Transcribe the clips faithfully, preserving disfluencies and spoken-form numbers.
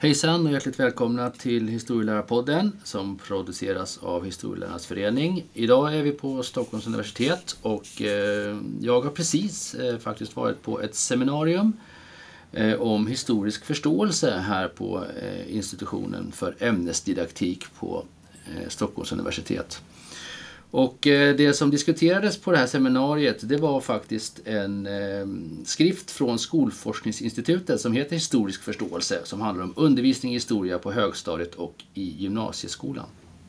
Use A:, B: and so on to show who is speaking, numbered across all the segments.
A: Hejsan och hjärtligt välkomna till Historielärarpodden som produceras av Historielärarnas förening. Idag är vi på Stockholms universitet och eh, jag har precis eh, faktiskt varit på ett seminarium eh, om historisk förståelse här på eh, institutionen för ämnesdidaktik på eh, Stockholms universitet. Och eh, det som diskuterades på det här seminariet, det var faktiskt en eh, skrift från Skolforskningsinstitutet som heter Historisk förståelse, som handlar om undervisning i historia på högstadiet och i gymnasieskolan.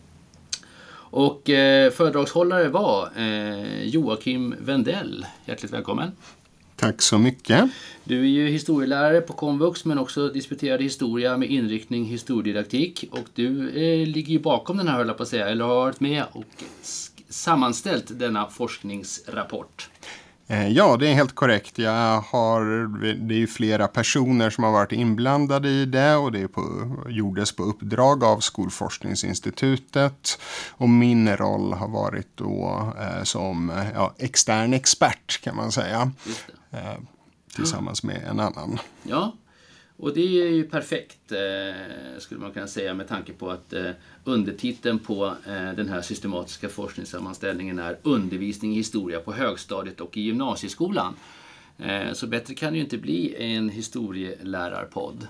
A: Och eh, föredragshållare var eh, Joakim Wendell. Hjärtligt välkommen.
B: Tack så mycket.
A: Du är ju historielärare på Komvux men också disputerad i historia med inriktning historiedidaktik. Och du eh, ligger ju bakom den här, höll jag på att säga, eller har varit med och sammanställt denna forskningsrapport.
B: Ja, det är helt korrekt. Jag har, det är ju flera personer som har varit inblandade i det och det är på, gjordes på uppdrag av Skolforskningsinstitutet. Och min roll har varit då eh, som ja, extern expert kan man säga.
A: Just det.
B: Eh, tillsammans med en annan.
A: Ja. Och det är ju perfekt eh, skulle man kunna säga med tanke på att eh, undertiteln på eh, den här systematiska forskningssammanställningen är undervisning i historia på högstadiet och i gymnasieskolan. Eh, så bättre kan det ju inte bli en historielärarpodd.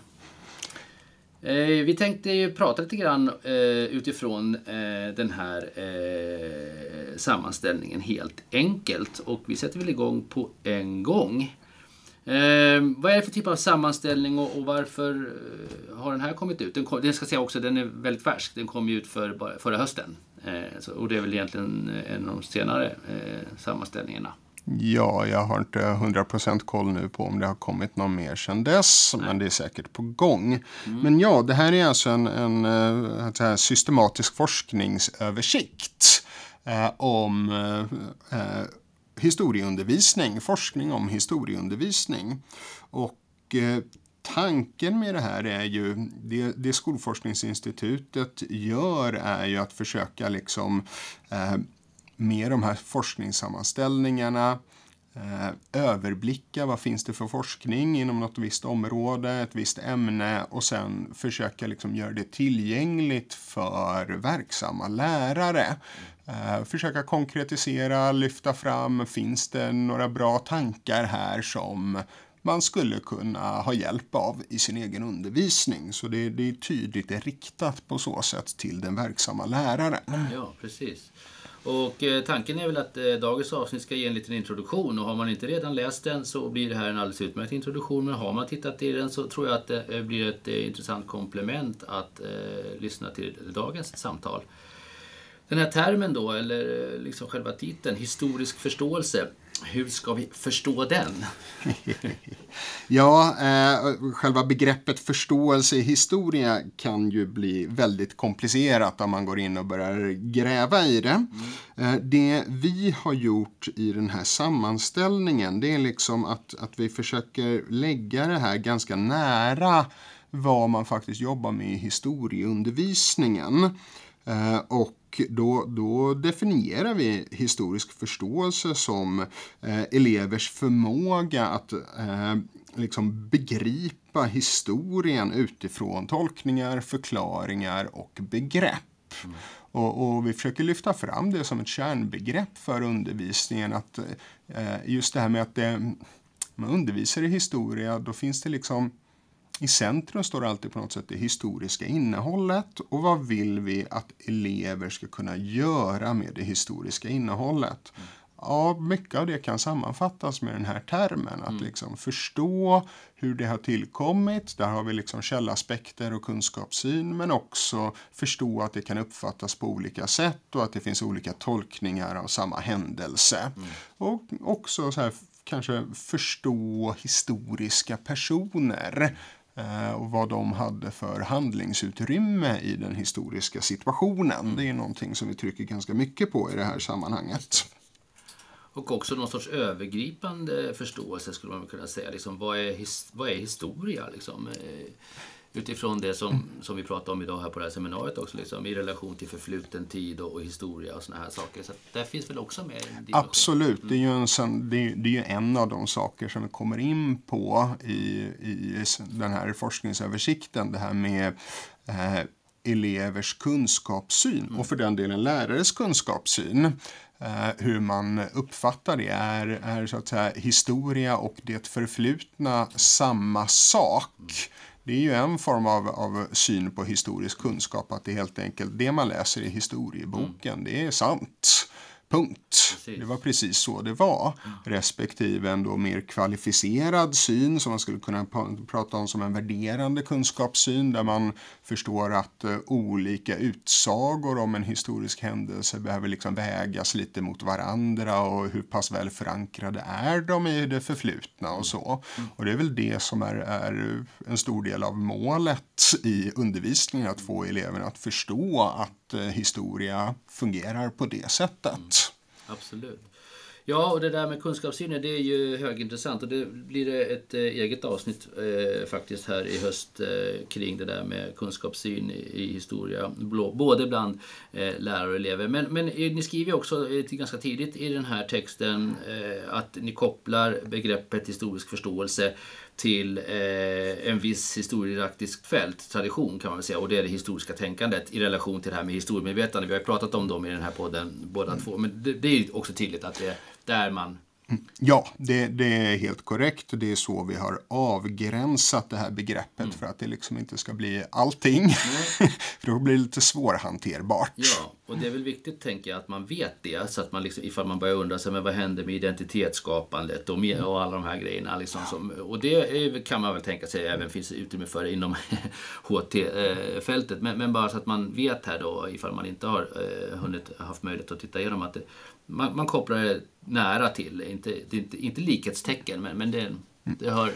A: Eh, vi tänkte ju prata lite grann eh, utifrån eh, den här eh, sammanställningen helt enkelt. Och vi sätter väl igång på en gång. Eh, vad är det för typ av sammanställning och, och varför eh, har den här kommit ut? Den, kom, den ska säga också den är väldigt färsk. Den kom ju ut för, bara, förra hösten. Eh, så, och det är väl egentligen en av de senare eh, sammanställningarna.
B: Ja, jag har inte hundra procent koll nu på om det har kommit någon mer sedan dess. Nej. Men det är säkert på gång. Mm. Men ja, det här är alltså en, en, en här systematisk forskningsöversikt eh, om eh, historieundervisning, forskning om historieundervisning. Och eh, tanken med det här är ju, det, det Skolforskningsinstitutet gör är ju att försöka liksom eh, med de här forskningssammanställningarna eh, överblicka vad finns det för forskning inom något visst område, ett visst ämne och sen försöka liksom göra det tillgängligt för verksamma lärare. Uh, försöka konkretisera, lyfta fram, finns det några bra tankar här som man skulle kunna ha hjälp av i sin egen undervisning. Så det, det är tydligt riktat på så sätt till den verksamma läraren.
A: Ja, precis. Och eh, tanken är väl att eh, dagens avsnitt ska ge en liten introduktion och har man inte redan läst den så blir det här en alldeles utmärkt introduktion. Men har man tittat i den så tror jag att det eh, blir ett eh, intressant komplement att eh, lyssna till dagens samtal. Den här termen då, eller liksom själva titeln, historisk förståelse, hur ska vi förstå den?
B: ja, eh, själva begreppet förståelse i historia kan ju bli väldigt komplicerat om man går in och börjar gräva i det. Mm. Eh, det vi har gjort i den här sammanställningen, det är liksom att, att vi försöker lägga det här ganska nära vad man faktiskt jobbar med i historieundervisningen. Eh, och Då, då definierar vi historisk förståelse som eh, elevers förmåga att eh, liksom begripa historien utifrån tolkningar, förklaringar och begrepp. Mm. Och, och vi försöker lyfta fram det som ett kärnbegrepp för undervisningen. Att eh, just det här med att det, man undervisar i historia, då finns det liksom i centrum står alltid på något sätt det historiska innehållet och vad vill vi att elever ska kunna göra med det historiska innehållet. Mm. Ja, mycket av det kan sammanfattas med den här termen. Att mm. liksom förstå hur det har tillkommit. Där har vi liksom källaspekter och kunskapssyn. Men också förstå att det kan uppfattas på olika sätt. Och att det finns olika tolkningar av samma händelse. Mm. Och också så här, kanske förstå historiska personer. Och vad de hade för handlingsutrymme i den historiska situationen. Mm. Det är någonting som vi trycker ganska mycket på i det här sammanhanget.
A: Och också någon sorts övergripande förståelse skulle man kunna säga. Liksom, vad, är his- vad är historia? Liksom? utifrån det som, som vi pratar om idag här på det här seminariet också, liksom, i relation till förfluten tid och, och historia och såna här saker. Så där finns väl också med en dimension.
B: Absolut, det är ju en, det är, det är ju en av de saker som vi kommer in på i, i den här forskningsöversikten, det här med eh, elevers kunskapssyn mm. och för den delen lärares kunskapssyn. Uh, hur man uppfattar det är, är så att säga historia och det förflutna samma sak. Mm. Det är ju en form av, av syn på historisk kunskap, att det är helt enkelt det man läser i historieboken, mm. det är sant. Punkt. Precis. Det var precis så det var. Mm. Respektive en då mer kvalificerad syn som man skulle kunna prata om som en värderande kunskapssyn, där man förstår att uh, olika utsagor om en historisk händelse behöver liksom vägas lite mot varandra, och hur pass väl förankrade är de i det förflutna och så. Mm. Och det är väl det som är, är en stor del av målet i undervisningen, att få eleverna att förstå att uh, historia fungerar på det sättet. Mm.
A: Absolut. Ja, och det där med kunskapssynen, det är ju högintressant, och det blir det ett eh, eget avsnitt eh, faktiskt här i höst eh, kring det där med kunskapssyn i, i historia, blå, både bland eh, lärare och elever. Men, men ni skriver också eh, ganska tidigt i den här texten eh, att ni kopplar begreppet historisk förståelse till eh, en viss historiedidaktisk fält, tradition kan man väl säga, och det är det historiska tänkandet i relation till det här med historiemedvetande. Vi har ju pratat om dem i den här podden båda mm. två, men det, det är ju också tydligt att det är där man...
B: Ja, det, det är helt korrekt. Det är så vi har avgränsat det här begreppet mm. för att det liksom inte ska bli allting. För då blir det lite svårhanterbart.
A: Ja, och det är väl viktigt, tänker jag, att man vet det, så att man liksom, ifall man börjar undra sig, men vad händer med identitetsskapandet och, med, och alla de här grejerna liksom, som, och det är, kan man väl tänka sig även finns utrymme för inom H T-fältet, men, men bara så att man vet här då, ifall man inte har eh, hunnit haft möjlighet att titta igenom, att det, man, man kopplar det nära till, inte, det är inte, inte likhetstecken, men, men det, det hör...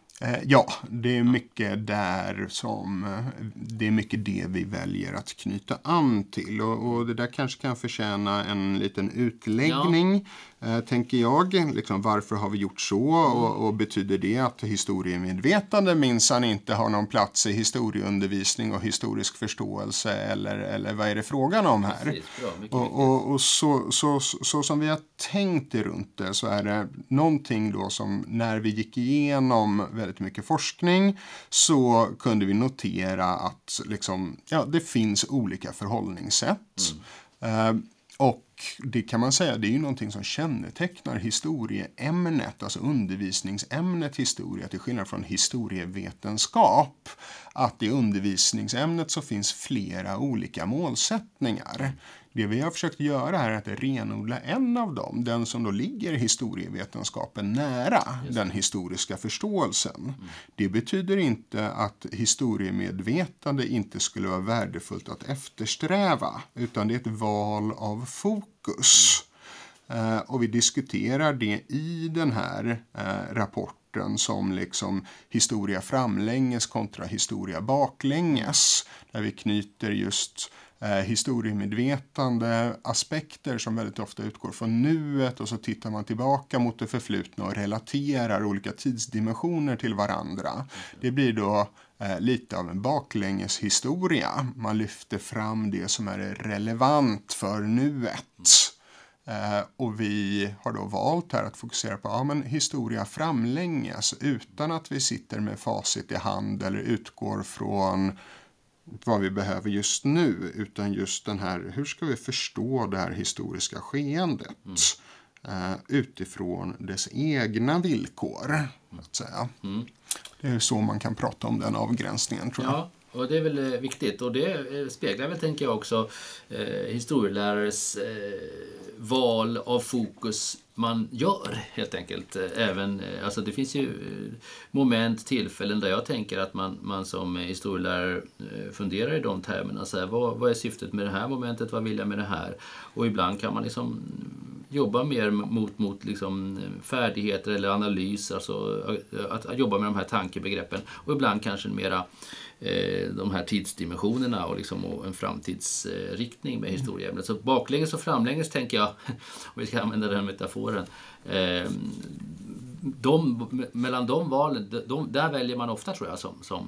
B: Ja, det är mycket där som, det är mycket det vi väljer att knyta an till, och, och det där kanske kan förtjäna en liten utläggning, ja. eh, tänker jag, liksom, varför har vi gjort så, mm. och, och betyder det att historiemedvetande minsann inte har någon plats i historieundervisning och historisk förståelse, eller, eller vad är det frågan om här? Precis, bra, och och, och så, så, så, så som vi har tänkt runt det, så är det någonting då som, när vi gick igenom väldigt mycket forskning, så kunde vi notera att liksom, ja, det finns olika förhållningssätt. Mm. Uh, och det kan man säga, det är ju någonting som kännetecknar historieämnet, alltså undervisningsämnet historia, till skillnad från historievetenskap, att i undervisningsämnet så finns flera olika målsättningar. Det vi har försökt göra här är att renodla en av dem, den som då ligger historievetenskapen nära den historiska förståelsen. Mm. Det betyder inte att historiemedvetande inte skulle vara värdefullt att eftersträva, utan det är ett val av fokus. Mm. Uh, och vi diskuterar det i den här uh, rapporten som liksom historia framlänges kontra historia baklänges, där vi knyter just Eh, historiemedvetande aspekter som väldigt ofta utgår från nuet, och så tittar man tillbaka mot det förflutna och relaterar olika tidsdimensioner till varandra. Det blir då eh, lite av en baklängeshistoria. Man lyfter fram det som är relevant för nuet. Eh, och vi har då valt här att fokusera på ja, men historia framlänges, utan att vi sitter med facit i hand eller utgår från vad vi behöver just nu, utan just den här, hur ska vi förstå det här historiska skeendet mm. uh, utifrån dess egna villkor, att säga. Mm. Det är så man kan prata om den avgränsningen, tror jag.
A: Ja, och det är väl viktigt, och det speglar väl, tänker jag också, eh, historielärares eh, val av fokus man gör, helt enkelt. Även, alltså det finns ju moment, tillfällen där jag tänker att man, man som historielärare funderar i de termerna. Så här, vad, vad är syftet med det här momentet? Vad vill jag med det här? Och ibland kan man liksom jobba mer mot, mot liksom färdigheter eller analys. Alltså att, att jobba med de här tankebegreppen. Och ibland kanske mera eh, de här tidsdimensionerna och, liksom, och en framtidsriktning med historieämnet. Så baklänges och framlänges, tänker jag, om vi ska använda den metaforen. Eh, de, mellan de valen, de, där väljer man ofta, tror jag, som, som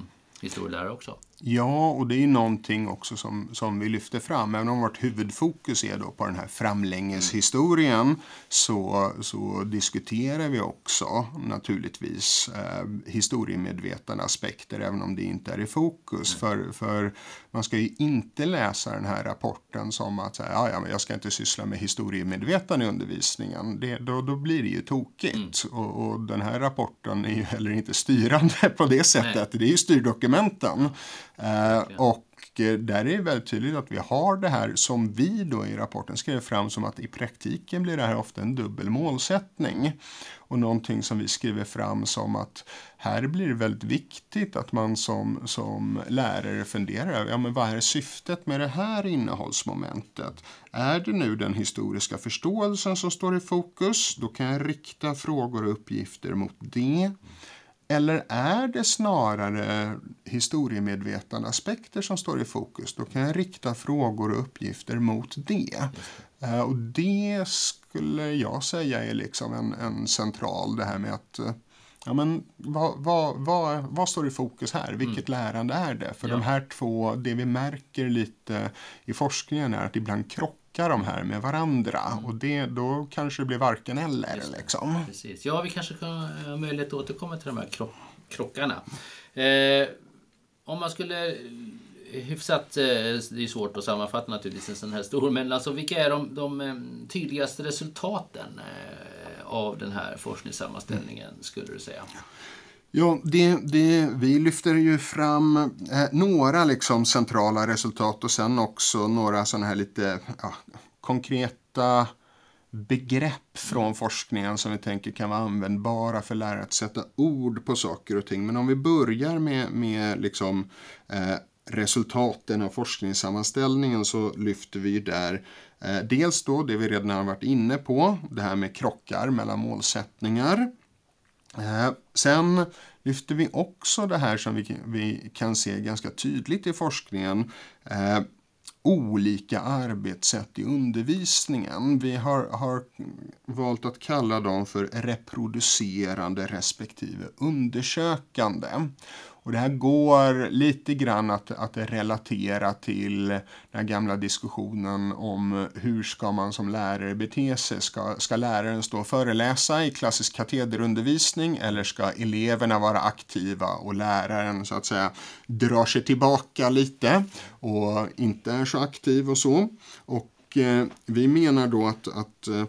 A: historielärare också.
B: Ja, och det är ju någonting också som, som vi lyfter fram. Även om vårt huvudfokus är då på den här framlängeshistorien mm. så, så diskuterar vi också naturligtvis eh, historiemedvetna aspekter, även om det inte är i fokus. För, för man ska ju inte läsa den här rapporten som att säga, ja, ja, men jag ska inte syssla med historiemedvetande i undervisningen. Det, då, då blir det ju tokigt. Mm. Och, och den här rapporten är ju heller inte styrande på det sättet. Nej. Det är ju styrdokumenten. Uh, och uh, där är det väldigt tydligt att vi har det här som vi då i rapporten skrev fram som att i praktiken blir det här ofta en dubbel målsättning. Och någonting som vi skriver fram som att här blir det väldigt viktigt att man som, som lärare funderar över, ja men vad är syftet med det här innehållsmomentet? Är det nu den historiska förståelsen som står i fokus? Då kan jag rikta frågor och uppgifter mot det. Eller är det snarare historiemedvetna aspekter som står i fokus? Då kan jag rikta frågor och uppgifter mot det. Uh, och det skulle jag säga är liksom en, en central, det här med att uh, ja, men vad, vad, vad, vad står i fokus här? Vilket mm. lärande är det? För ja. de här två, det vi märker lite i forskningen är att ibland krockar de här med varandra. Mm. Och det, då kanske det blir varken eller. Liksom.
A: Precis. Ja, vi kanske kan ha möjlighet att återkomma till de här kro- krockarna. Eh, om man skulle hyfsat, det är svårt att sammanfatta naturligtvis en sån här stor, men alltså vilka är de, de tydligaste resultaten av den här forskningssammanställningen skulle du säga?
B: Ja, det, det, vi lyfter ju fram eh, några liksom centrala resultat och sen också några sådana här lite ja, konkreta begrepp från forskningen som vi tänker kan vara användbara för lärare att sätta ord på saker och ting. Men om vi börjar med, med liksom, eh, resultaten av forskningssammanställningen så lyfter vi där eh, dels då det vi redan har varit inne på, det här med krockar mellan målsättningar. Eh, sen lyfter vi också det här som vi, vi kan se ganska tydligt i forskningen, eh, olika arbetssätt i undervisningen. Vi har, har valt att kalla dem för reproducerande respektive undersökande. Och det här går lite grann att, att relatera till den här gamla diskussionen om hur ska man som lärare bete sig. Ska, ska läraren stå och föreläsa i klassisk katederundervisning eller ska eleverna vara aktiva och läraren så att säga drar sig tillbaka lite och inte är så aktiv och så. Och eh, vi menar då att, att eh,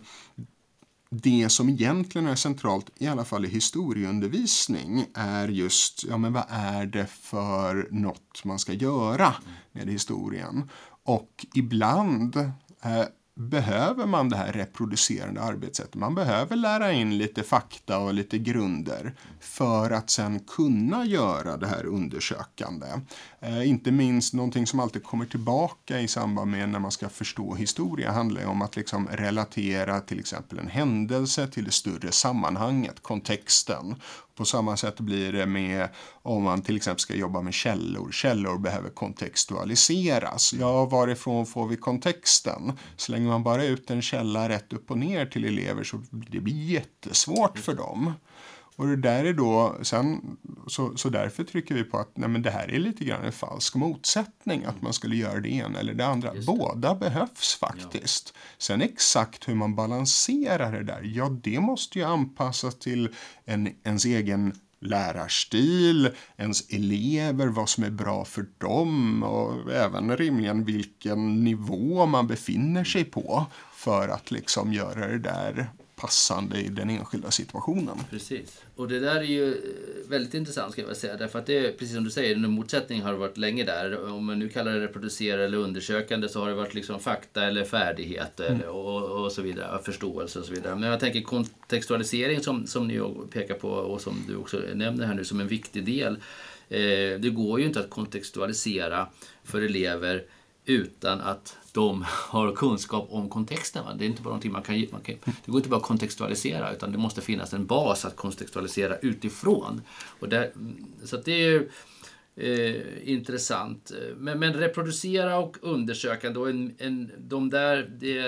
B: det som egentligen är centralt, i alla fall i historieundervisning, är just, ja men vad är det för något man ska göra med historien? Och ibland eh, behöver man det här reproducerande arbetssättet. Man behöver lära in lite fakta och lite grunder för att sen kunna göra det här undersökande. Eh, inte minst någonting som alltid kommer tillbaka i samband med när man ska förstå historia handlar om att liksom relatera till exempel en händelse till det större sammanhanget, kontexten. På samma sätt blir det med om man till exempel ska jobba med källor. Källor behöver kontextualiseras. Ja, varifrån får vi kontexten? Slänger man bara ut en källa rätt upp och ner till elever så det blir jättesvårt för dem. Och det där är då, sen, så, så därför trycker vi på att nej, men det här är lite grann en falsk motsättning, att man skulle göra det ena eller det andra. Det. Båda behövs faktiskt. Ja. Sen exakt hur man balanserar det där, ja det måste ju anpassas till en, ens egen lärarstil, ens elever, vad som är bra för dem och även rimligen vilken nivå man befinner sig på för att liksom göra det där passande i den enskilda situationen.
A: Precis. Och det där är ju väldigt intressant ska jag väl säga. Därför att det är, precis som du säger, en motsättning har varit länge där. Om man nu kallar det reproducera eller undersökande så har det varit liksom fakta eller färdighet mm. eller, och, och så vidare, förståelse och så vidare. Men jag tänker kontextualisering som, som ni pekar på och som du också nämner här nu som en viktig del. Eh, det går ju inte att kontextualisera för elever utan att de har kunskap om kontexten. Va? Det är inte bara någonting man kan, man kan... Det går inte bara att kontextualisera utan det måste finnas en bas att kontextualisera utifrån. Och där, så att det är ju eh, intressant. Men, men reproducera och undersöka då en, en, de där... Det,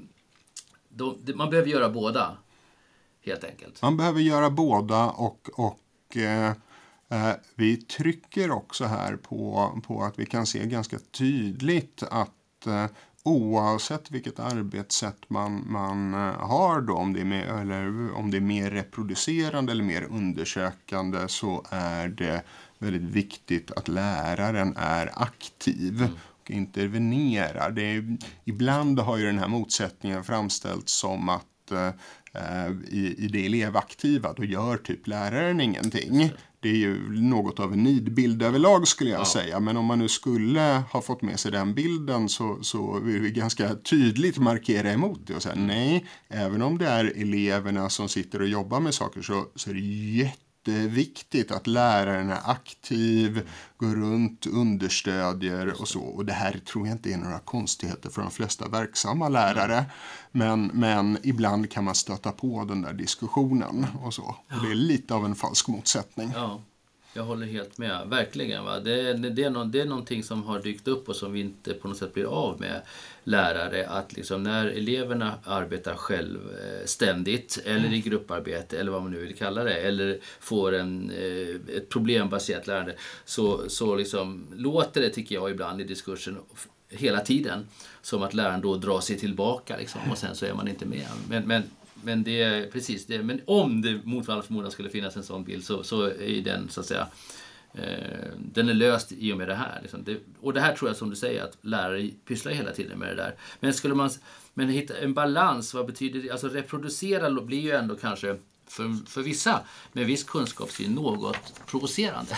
A: de, de, man behöver göra båda helt enkelt.
B: Man behöver göra båda och... och eh... Eh, vi trycker också här på, på att vi kan se ganska tydligt att eh, oavsett vilket arbetssätt man, man har då, om det, är mer, eller om det är mer reproducerande eller mer undersökande, så är det väldigt viktigt att läraren är aktiv mm. och intervenerar. Det är, ibland har ju den här motsättningen framställts som att eh, i, i det elevaktiva då gör typ läraren ingenting. Det är ju något av en nidbild överlag skulle jag ja. säga. Men om man nu skulle ha fått med sig den bilden så, så vill vi ganska tydligt markera emot det och säga nej. Även om det är eleverna som sitter och jobbar med saker så, så är det jätteviktigt att läraren är aktiv, går runt, understödjer och så. Och det här tror jag inte är några konstigheter för de flesta verksamma lärare. Men, men ibland kan man stöta på den där diskussionen och så. Och det är lite av en falsk motsättning.
A: Ja, jag håller helt med. Verkligen. Va? Det, det, det, är no, det är någonting som har dykt upp och som vi inte på något sätt blir av med lärare. Att liksom när eleverna arbetar självständigt eller i grupparbete eller vad man nu vill kalla det. Eller får en, ett problembaserat lärande. Så, så liksom, låter det tycker jag ibland i diskursen hela tiden som att läraren då drar sig tillbaka liksom, och sen så är man inte med. Men, men, men det är precis det. Men om det mot all förmodan skulle finnas en sån bild så, så är den så att säga eh, den är löst i och med det här. Liksom. Det, och det här tror jag som du säger att lärare pysslar hela tiden med det där. Men skulle man men hitta en balans, vad betyder det? Alltså reproducera blir ju ändå kanske för, för vissa med viss kunskapssyn något provocerande.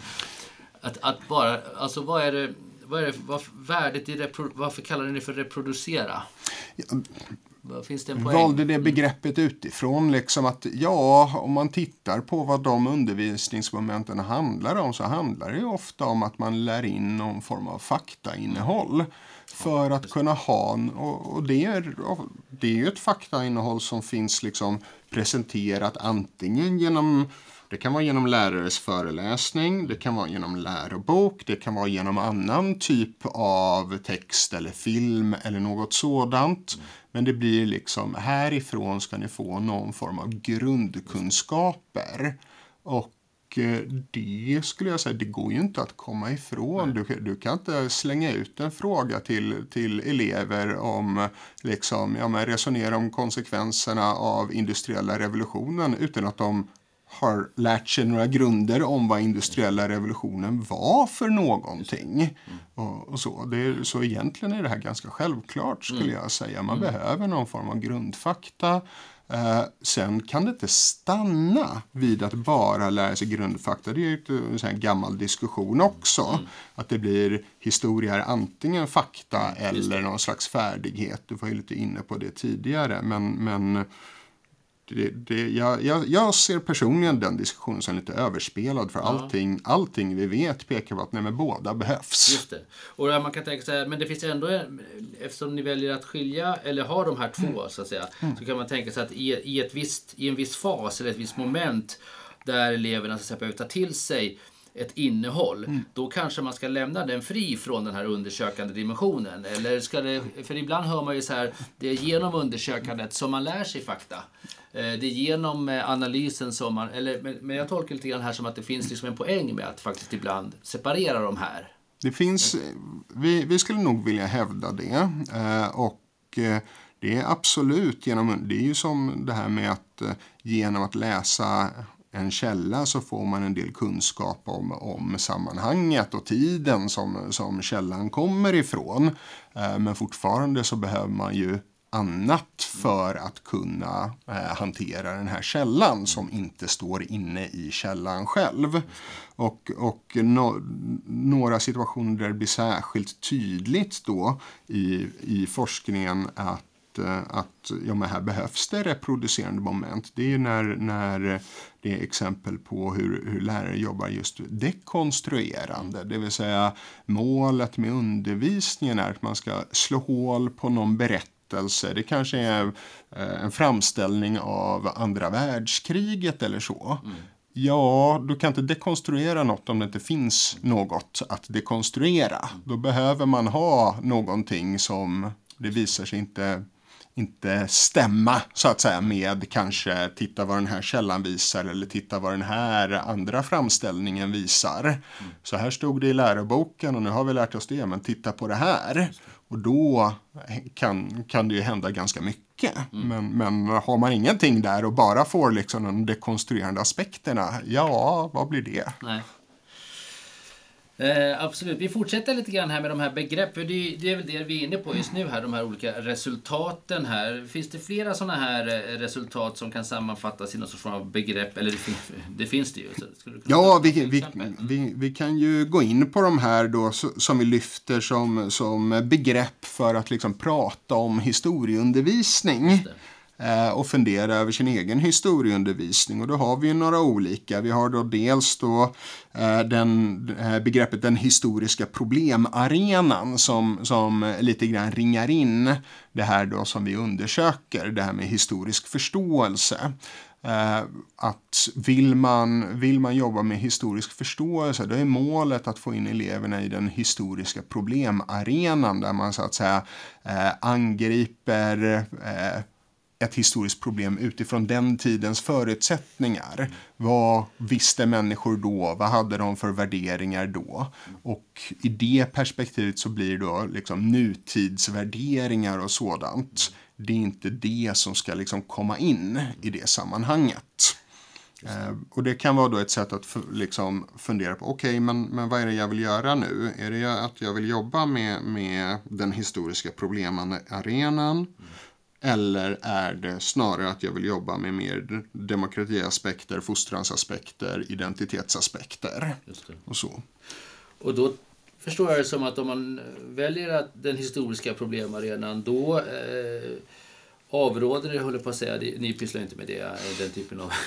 A: att, att bara, alltså vad är det Vad är det, vad, värdet i repro, varför kallar ni det för reproducera?
B: Ja,
A: finns det en poäng?
B: Valde det begreppet utifrån liksom att ja, om man tittar på vad de undervisningsmomenten handlar om så handlar det ju ofta om att man lär in någon form av faktainnehåll för att kunna ha, och, och det, är, det är ju ett faktainnehåll som finns liksom presenterat antingen genom det kan vara genom lärares föreläsning, det kan vara genom lärobok, det kan vara genom annan typ av text eller film eller något sådant. Mm. Men det blir liksom, härifrån ska ni få någon form av grundkunskaper. Och det skulle jag säga, det går ju inte att komma ifrån. Du, du kan inte slänga ut en fråga till, till elever om, liksom, ja, men resonera om konsekvenserna av industriella revolutionen utan att de har lärt sig några grunder om vad industriella revolutionen var för någonting. Mm. Och, och så. Det är, så egentligen är det här ganska självklart skulle mm. jag säga. Man mm. behöver någon form av grundfakta. Eh, sen kan det inte stanna vid att bara lära sig grundfakta. Det är ju en sån här gammal diskussion också. Mm. Att det blir historia är antingen fakta mm. eller någon slags färdighet. Du var ju lite inne på det tidigare. Men... men Det, det, jag, jag, jag ser personligen den diskussionen som lite överspelad för ja. allting, allting vi vet pekar på att nej, men båda behövs. Just
A: det. Och man kan tänka sig, men det finns ändå, eftersom ni väljer att skilja eller ha de här två mm. så att säga, mm. så kan man tänka sig att i, i, ett visst, i en viss fas eller ett visst moment där eleverna så att säga, behöver ta till sig ett innehåll, mm. då kanske man ska lämna den fri från den här undersökande dimensionen. Eller ska det, för ibland hör man ju så här, det är genom undersökandet som man lär sig fakta. Det är genom analysen som man, eller, men jag tolkar lite grann här som att det finns liksom en poäng med att faktiskt ibland separera de här.
B: Det finns, vi, vi skulle nog vilja hävda det. Och det är absolut genom, det är ju som det här med att genom att läsa en källa så får man en del kunskap om, om sammanhanget och tiden som, som källan kommer ifrån. Men fortfarande så behöver man ju annat för att kunna eh, hantera den här källan som inte står inne i källan själv. Och, och no, några situationer där det blir särskilt tydligt då i, i forskningen att, att ja, men här behövs det reproducerande moment. Det är när, när det är exempel på hur, hur lärare jobbar just dekonstruerande. Det vill säga målet med undervisningen är att man ska slå hål på någon berättelse. Det kanske är en framställning av andra världskriget eller så. Mm. Ja, du kan inte dekonstruera något om det inte finns något att dekonstruera. Mm. Då behöver man ha någonting som det visar sig inte, inte stämma så att säga med kanske titta vad den här källan visar eller titta vad den här andra framställningen visar. Mm. Så här stod det i läroboken och nu har vi lärt oss det, men titta på det här. Och då kan, kan det ju hända ganska mycket. Mm. Men, men har man ingenting där och bara får liksom de dekonstruerande aspekterna, ja, vad blir det?
A: Nej. Eh, absolut. Vi fortsätter lite grann här med de här begreppen. Det, det är väl det vi är inne på just nu här, de här olika resultaten här. Finns det flera sådana här resultat som kan sammanfattas i någon sorts form av begrepp? Eller det, det finns det ju. Så skulle du kunna
B: ja, vi, vi, vi, vi kan ju gå in på de här då som vi lyfter som, som begrepp för att liksom prata om historieundervisning. Och fundera över sin egen historieundervisning. Och då har vi några olika. Vi har då dels då den, begreppet den historiska problemarenan som, som lite grann ringar in det här då som vi undersöker, det här med historisk förståelse. Att vill man, vill man jobba med historisk förståelse, då är målet att få in eleverna i den historiska problemarenan där man så att säga angriper ett historiskt problem utifrån den tidens förutsättningar. Vad visste människor då? Vad hade de för värderingar då? Och i det perspektivet så blir det då liksom nutidsvärderingar och sådant. Det är inte det som ska liksom komma in i det sammanhanget. Eh, och det kan vara då ett sätt att f- liksom fundera på, okej, okay, men, men vad är det jag vill göra nu? Är det att jag vill jobba med, med den historiska problemarenan? Mm. Eller är det snarare att jag vill jobba med mer demokratiaspekter, fostransaspekter, identitetsaspekter och så.
A: Och då förstår jag det som att om man väljer att den historiska problemarenan, då eh, avråder det, håller på att säga, det, ni pysslar inte med det, den typen av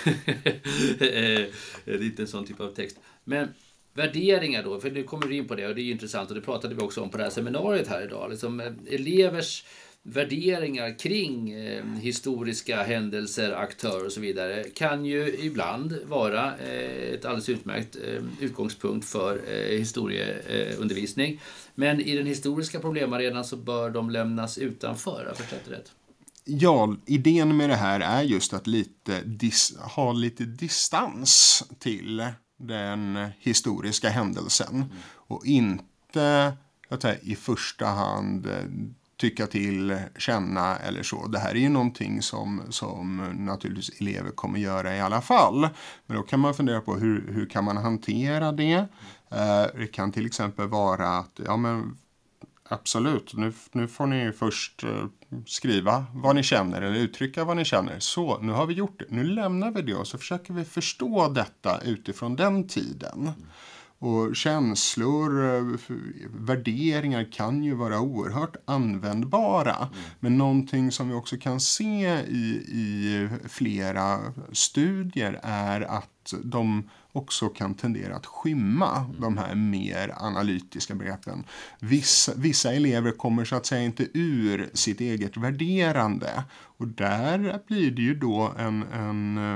A: det är inte en sån typ av text. Men värderingar då, för nu kommer vi in på det och det är intressant och det pratade vi också om på det här seminariet här idag. Liksom, elevers värderingar kring eh, historiska händelser, aktörer och så vidare kan ju ibland vara eh, ett alldeles utmärkt eh, utgångspunkt för eh, historieundervisning. Eh, Men i den historiska problemarenan så bör de lämnas utanför, jag förstått rätt?
B: Ja, idén med det här är just att lite dis- ha lite distans till den historiska händelsen mm. och inte att säga, i första hand tycka till, känna eller så. Det här är ju någonting som, som naturligtvis elever kommer göra i alla fall. Men då kan man fundera på hur, hur kan man hantera det. Eh, det kan till exempel vara att, ja men absolut, nu, nu får ni först eh, skriva vad ni känner eller uttrycka vad ni känner. Så, nu har vi gjort det. Nu lämnar vi det och så försöker vi förstå detta utifrån den tiden. Och känslor, värderingar kan ju vara oerhört användbara. Mm. Men någonting som vi också kan se i, i flera studier är att de också kan tendera att skymma mm. de här mer analytiska begreppen. Vissa, vissa elever kommer så att säga inte ur sitt eget värderande. Och där blir det ju då en... en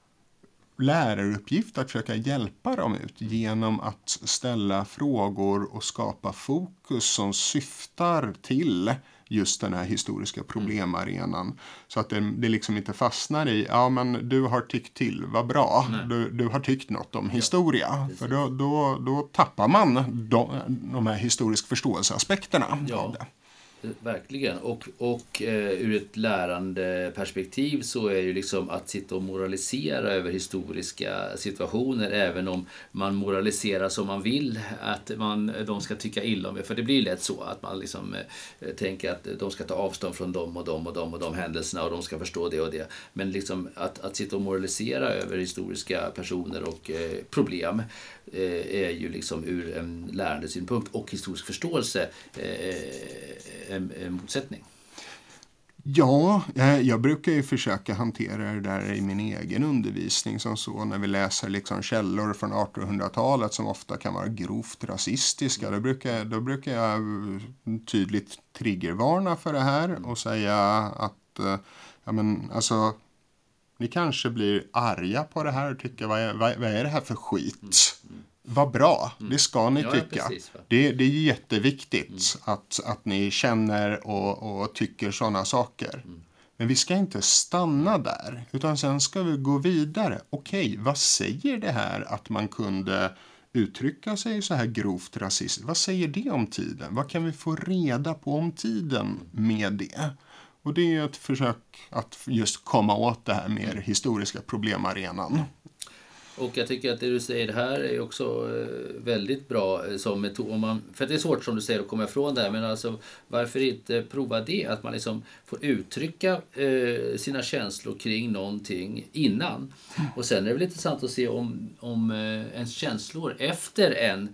B: läraruppgift att försöka hjälpa dem ut genom att ställa frågor och skapa fokus som syftar till just den här historiska problemarenan. Så att det, det liksom inte fastnar i, ja men du har tyckt till, vad bra, du, du har tyckt något om historia. Ja, för då, då, då tappar man de, de här historisk förståelseaspekterna
A: ja.
B: av det.
A: Verkligen. Och, och eh, ur ett lärande perspektiv så är ju liksom att sitta och moralisera över historiska situationer, även om man moraliserar som man vill att man, de ska tycka illa om det. För det blir lätt så att man liksom eh, tänker att de ska ta avstånd från dem och dem och dem och de händelserna och de ska förstå det och det. Men liksom att, att sitta och moralisera över historiska personer och eh, problem eh, är ju liksom ur en lärandesynpunkt och historisk förståelse eh, En, en motsättning.
B: Ja, jag brukar ju försöka hantera det där i min egen undervisning som så när vi läser liksom källor från artonhundratalet som ofta kan vara grovt rasistiska. Då brukar, då brukar jag tydligt triggervarna för det här och säga att ja, men, alltså, ni kanske blir arga på det här och tycker vad är, vad, vad är det här för skit? vad bra, mm. det ska ni
A: ja,
B: tycka.
A: Precis,
B: det, det är jätteviktigt mm. att, att ni känner och, och tycker sådana saker. Mm. Men vi ska inte stanna där, utan sen ska vi gå vidare. Okej, vad säger det här att man kunde uttrycka sig så här grovt rasistiskt? Vad säger det om tiden? Vad kan vi få reda på om tiden med det? Och det är ett försök att just komma åt det här mer historiska problemarenan.
A: Och jag tycker att det du säger här är också väldigt bra som metod. Om man, för det är svårt som du säger att komma ifrån det här, men alltså varför inte prova det? Att man liksom får uttrycka eh, sina känslor kring någonting innan. Och sen är det väl intressant att se om, om eh, ens känslor efter en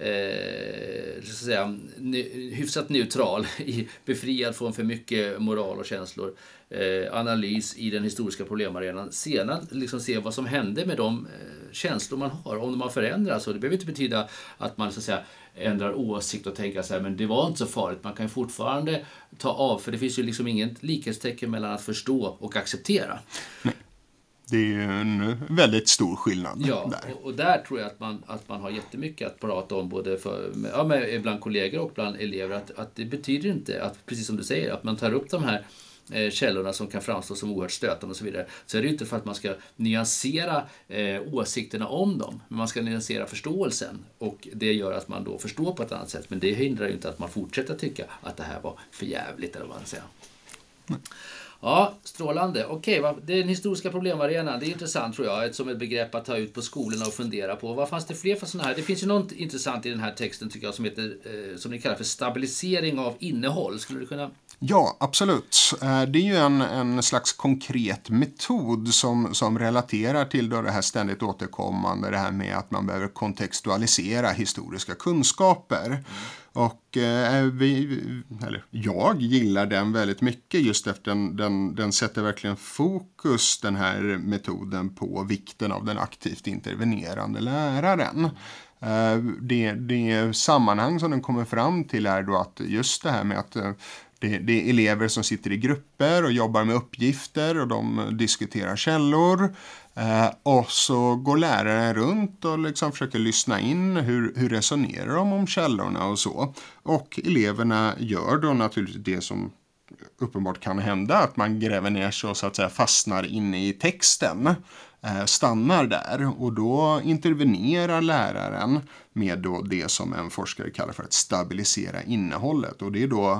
A: eh, så att säga, ny, hyfsat neutral, befriad från för mycket moral och känslor, Eh, analys i den historiska problemarenan, sedan liksom se vad som hände med de eh, känslor man har, om de har förändrats. Och det behöver inte betyda att man så att säga ändrar åsikt och tänker så här, men det var inte så farligt. Man kan fortfarande ta av, för det finns ju liksom inget likhetstecken mellan att förstå och acceptera.
B: Nej. Det är ju en väldigt stor skillnad
A: ja,
B: där.
A: Och, och där tror jag att man, att man har jättemycket att prata om, både för, ja, med, bland kollegor och bland elever, att, att det betyder inte att, precis som du säger, att man tar upp de här källorna som kan framstå som oerhört stötande och så vidare, så är det inte för att man ska nyansera eh, åsikterna om dem, men man ska nyansera förståelsen, och det gör att man då förstår på ett annat sätt, men det hindrar ju inte att man fortsätter tycka att det här var för jävligt, eller vad man säger. Mm. Ja, strålande. Okej, va? Det är den historiska problemarenan. Det är intressant, tror jag, som ett begrepp att ta ut på skolorna och fundera på. Vad fanns det fler för sådana här? Det finns ju något intressant i den här texten, tycker jag, som heter, eh, som ni kallar för stabilisering av innehåll. Skulle du kunna...
B: Ja, absolut. Det är ju en, en slags konkret metod som, som relaterar till då det här ständigt återkommande, det här med att man behöver kontextualisera historiska kunskaper. Mm. Och eh, vi, eller jag gillar den väldigt mycket, just efter den, den, den sätter verkligen fokus, den här metoden, på vikten av den aktivt intervenerande läraren. Eh, det, det sammanhang som den kommer fram till är då att just det här med att eh, det, det är elever som sitter i grupper och jobbar med uppgifter, och de diskuterar källor. Eh, och så går läraren runt och liksom försöker lyssna in hur, hur resonerar de om källorna och så. Och eleverna gör då naturligtvis det som uppenbart kan hända, att man gräver ner sig och så att säga fastnar inne i texten. Eh, stannar där, och då intervenerar läraren med då det som en forskare kallar för att stabilisera innehållet. Och det är då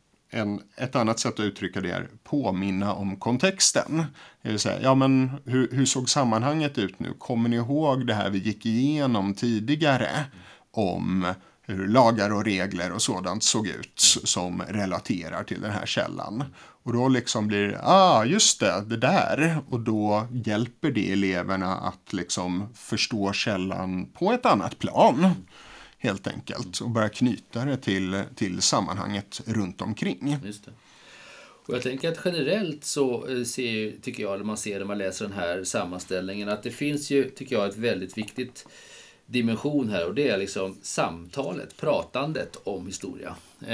B: En, ett annat sätt att uttrycka det är påminna om kontexten. Det vill säga, ja men hur, hur såg sammanhanget ut nu? Kommer ni ihåg det här vi gick igenom tidigare om hur lagar och regler och sådant såg ut som relaterar till den här källan? Och då liksom blir ah just det, det där. Och då hjälper det eleverna att liksom förstå källan på ett annat plan. Helt enkelt, och börja knyta det till, till sammanhanget runt omkring.
A: Just det. Och jag tänker att generellt så ser, tycker jag, när man ser när man läser den här sammanställningen, att det finns ju, tycker jag, ett väldigt viktigt dimension här, och det är liksom samtalet, pratandet om historia.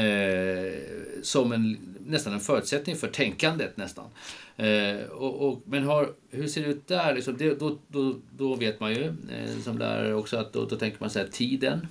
A: Eh, som en, nästan en förutsättning för tänkandet nästan. Eh, och, och, men har, hur ser det ut där? Liksom, det, då, då, då vet man ju eh, som lärare också att då, då tänker man så här, tiden.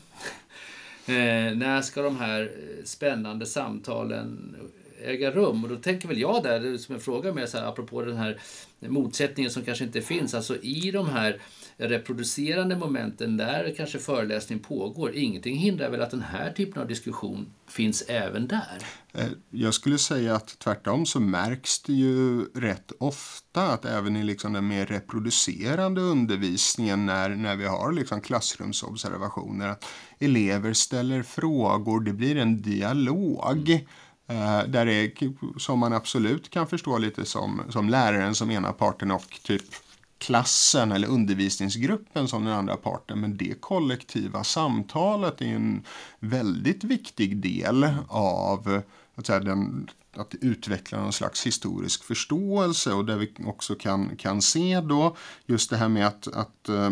A: Eh, när ska de här spännande samtalen äga rum? Och då tänker väl jag där, som en fråga med så här, apropå den här motsättningen som kanske inte finns, alltså i de här reproducerande momenten där kanske föreläsning pågår, ingenting hindrar väl att den här typen av diskussion finns även där?
B: Jag skulle säga att tvärtom så märks det ju rätt ofta att även i liksom den mer reproducerande undervisningen, när, när vi har liksom klassrumsobservationer, att elever ställer frågor, det blir en dialog. Mm. Uh, där är, som man absolut kan förstå lite som, som läraren som ena parten och typ klassen eller undervisningsgruppen som den andra parten. Men det kollektiva samtalet är en väldigt viktig del av att, säga, den, att utveckla någon slags historisk förståelse, och där vi också kan, kan se då just det här med att, att uh,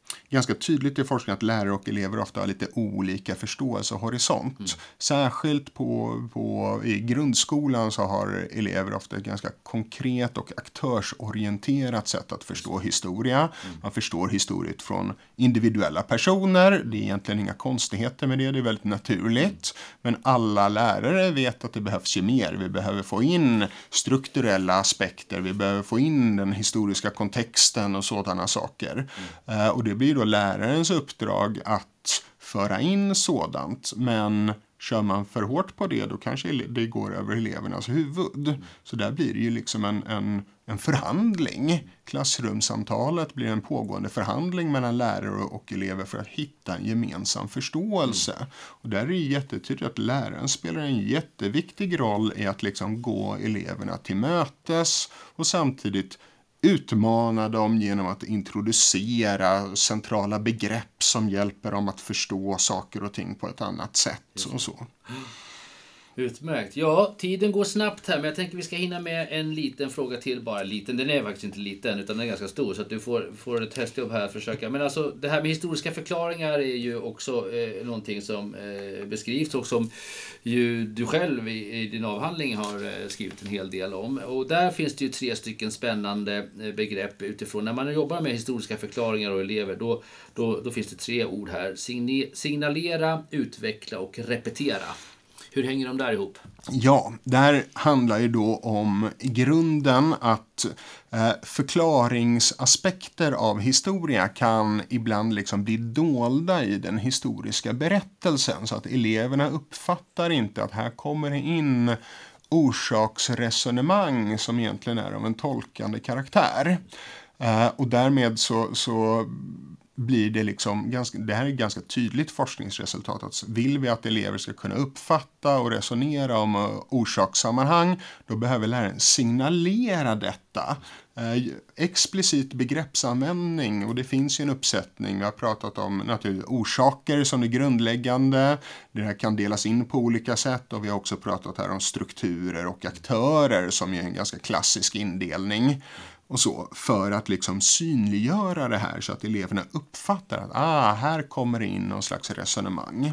B: ganska tydligt i forskningen att lärare och elever ofta har lite olika förståelse och horisont. Mm. Särskilt på, på, i grundskolan så har elever ofta ett ganska konkret och aktörsorienterat sätt att förstå historia. Mm. Man förstår historiet från individuella personer. Det är egentligen inga konstigheter med det, det är väldigt naturligt. Men alla lärare vet att det behövs ju mer. Vi behöver få in strukturella aspekter, vi behöver få in den historiska kontexten och sådana saker. Mm. Uh, och det blir då lärarens uppdrag att föra in sådant, men kör man för hårt på det, då kanske det går över elevernas huvud. Mm. Så där blir det ju liksom en, en, en förhandling. Klassrumsamtalet blir en pågående förhandling mellan lärare och elever för att hitta en gemensam förståelse. Mm. Och där är det jättetydligt att läraren spelar en jätteviktig roll i att liksom gå eleverna till mötes och samtidigt utmana dem genom att introducera centrala begrepp som hjälper dem att förstå saker och ting på ett annat sätt och så.
A: Utmärkt. Ja, tiden går snabbt här, men jag tänker vi ska hinna med en liten fråga till, bara liten. Den är faktiskt inte liten, utan den är ganska stor, så att du får, får ett testjobb här att försöka. Men alltså, det här med historiska förklaringar är ju också eh, någonting som eh, beskrivs och som ju du själv i, i din avhandling har eh, skrivit en hel del om. Och där finns det ju tre stycken spännande eh, begrepp utifrån. När man jobbar med historiska förklaringar och elever, då, då, då finns det tre ord här. Signi- signalera, utveckla och repetera. Hur hänger de där ihop?
B: Ja, där handlar ju då om i grunden att eh, förklaringsaspekter av historia kan ibland liksom bli dolda i den historiska berättelsen. Så att eleverna uppfattar inte att här kommer det in orsaksresonemang som egentligen är av en tolkande karaktär. Eh, och därmed så... så blir det liksom ganska, det här är ganska tydligt forskningsresultat, att vill vi att elever ska kunna uppfatta och resonera om uh, orsakssammanhang, då behöver läraren signalera detta. Eh, explicit begreppsanvändning, och det finns ju en uppsättning, vi har pratat om naturligtvis orsaker som är grundläggande, det här kan delas in på olika sätt, och vi har också pratat här om strukturer och aktörer som är en ganska klassisk indelning. Och så, för att liksom synliggöra det här så att eleverna uppfattar att ah, här kommer det in någon slags resonemang.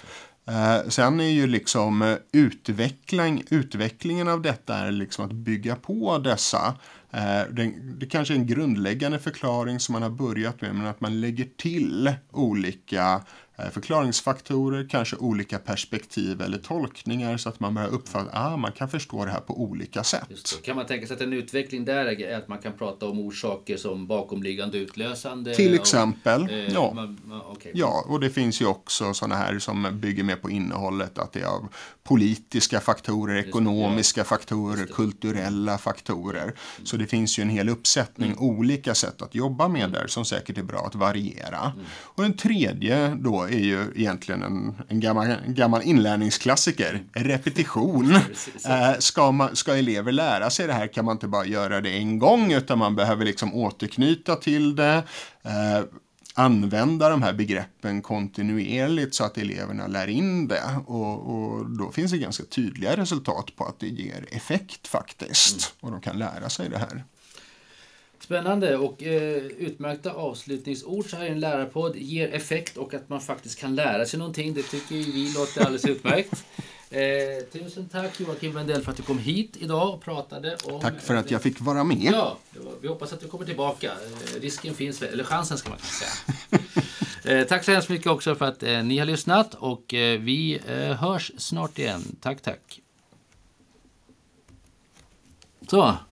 B: Eh, sen är ju liksom utveckling, utvecklingen av detta är liksom att bygga på dessa. Eh, det, det kanske är en grundläggande förklaring som man har börjat med, men att man lägger till olika förklaringsfaktorer, kanske olika perspektiv eller tolkningar, så att man börjar uppfatta att ah, man kan förstå det här på olika sätt.
A: Kan man tänka sig att en utveckling där är att man kan prata om orsaker som bakomliggande utlösande?
B: Till exempel, och, eh, ja.
A: Man, okay.
B: Ja, och det finns ju också sådana här som bygger mer på innehållet, att det är av politiska faktorer, ekonomiska ja. faktorer, kulturella faktorer. Mm. Så det finns ju en hel uppsättning mm. olika sätt att jobba med där som säkert är bra att variera. Mm. Och den tredje då är ju egentligen en, en, gammal, en gammal inlärningsklassiker. Repetition. eh, ska, man, ska elever lära sig det här kan man inte bara göra det en gång, utan man behöver liksom återknyta till det. Eh, använda de här begreppen kontinuerligt så att eleverna lär in det. Och, och då finns det ganska tydliga resultat på att det ger effekt faktiskt. Mm. Och de kan lära sig det här.
A: Spännande, och eh, utmärkta avslutningsord så här i en lärarpodd ger effekt, och att man faktiskt kan lära sig någonting, det tycker vi låter alldeles utmärkt. Eh, tusen tack Joakim Wendell för att du kom hit idag och pratade om...
B: Tack för att jag fick vara med.
A: Ja, vi hoppas att du kommer tillbaka. Eh, risken finns, eller chansen ska man kanske säga. eh, tack så hemskt mycket också för att eh, ni har lyssnat, och eh, vi eh, hörs snart igen. Tack, tack. Så.